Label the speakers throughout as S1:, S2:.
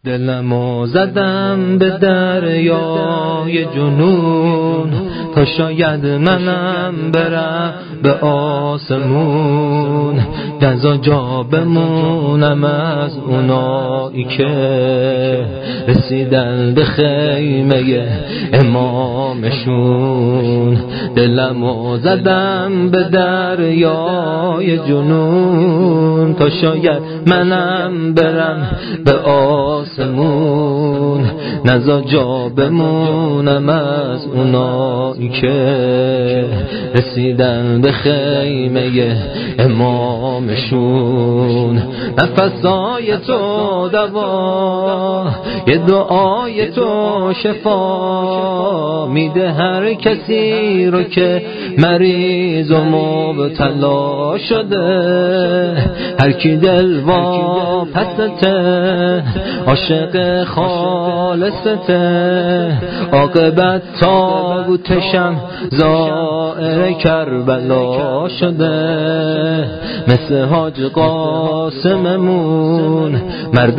S1: دلمو زدم به دریای جنون تا شاید منم برم به آسمون، دزا جا بمونم از اونایی که رسیدن به خیمه امامشون. دلمو زدم به دریای جنون تا شاید منم برم به آسمون، نزا جا بمونم از اونایی که رسیدن به خیمه امامشون. نفسای تو دوا، یه دعای تو شفا میده هر کسی رو که مریض و مبتلا شده. هر کی دل واپسته عاشق خالصته، عاقبت تابوتشم زائر کربلا شده. مثل حاج قاسممون مرد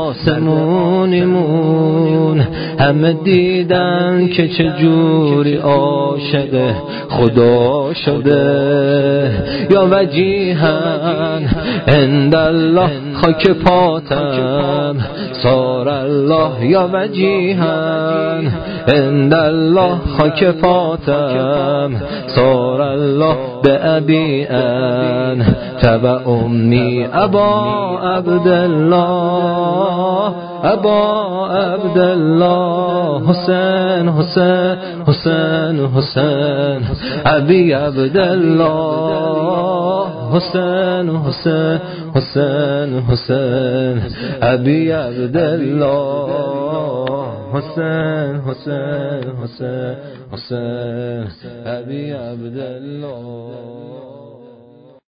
S1: آسمونیمون، همه دیدن که چجوری عاشق خدا شده. یا وجیهن عند الله خاک پاتم صار الله، یا وجیهن عند الله خاک پاتم صار الله به ابی انت و امی ابا عبدالله، ابا عبدالله حسین حسین حسین حسین ابی عبدالله حسین حسین حسین حسین ابی عبدالله حسین حسین حسین حسین ابی عبدالله.